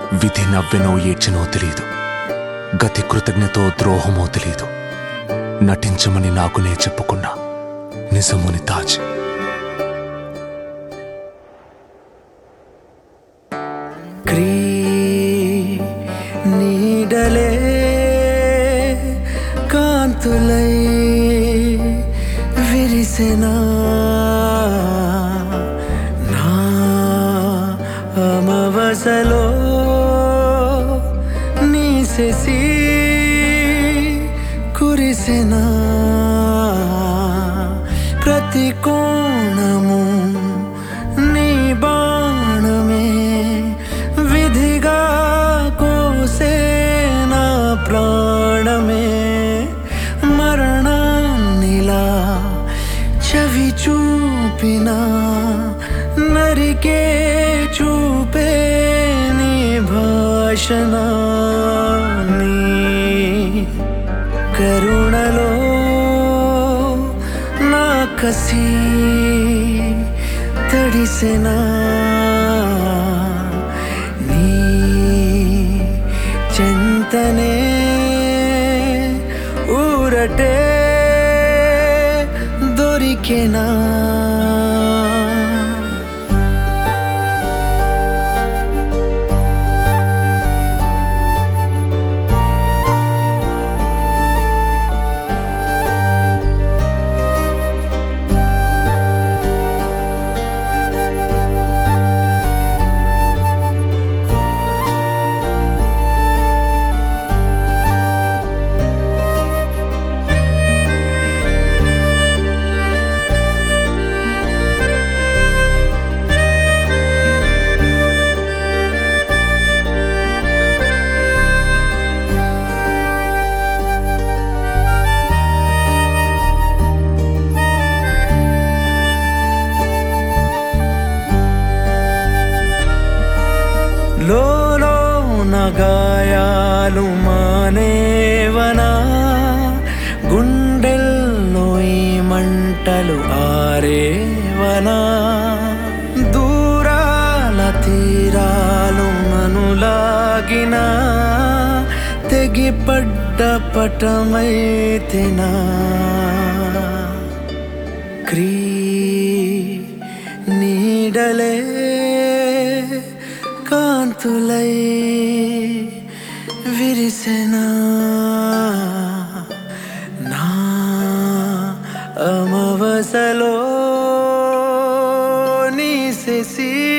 విధి నవ్వెనో ఏడ్చెనో తెలీదు, గతి కృతజ్ఞతో ద్రోహమో తెలీదు. నటించమని నాకునే చెప్పుకున్నా నిజముని తాజ్. నీడలే కాంతులై విరిసెనా నా అమవసలో నీసెసి కురిసెనా ప్రతి కోణము నీ బాణమే విధిగా కోసే నా ప్రాణమే మరణాన్నిలా చవి చూపిన నరికే చూపే నీ భాషణ నీ కరుణలో నా కసి తడిసెనా నీ చెంతనే ఊరటే దొరికెనా. లోలో నగాయాలు మానేవనా గుండెల్లో ఈ మంటలు ఆరేవనా దూరాల తీరాలు మనులాగిన తెగిపడ్డ పటమైతేనా నీడలే కాంతులై విరిసెనా నా అమవసలో నీసెసి